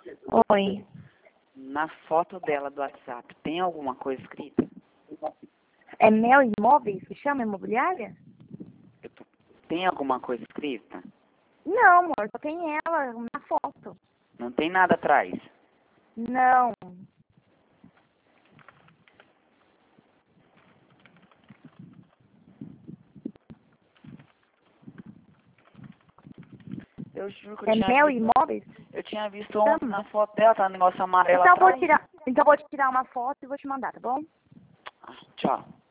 Oi. Na foto dela do WhatsApp, tem alguma coisa escrita? É Mel Imóveis que chama imobiliária? Tem alguma coisa escrita? Não, amor, só tem ela na foto. Não tem nada atrás? Não. Eu juro que eu É tinha Mel visto, Imóveis? eu tinha visto ontem na foto dela, tá um negócio amarelo Então atrás. vou te tirar uma foto e vou te mandar, tá bom? Tchau.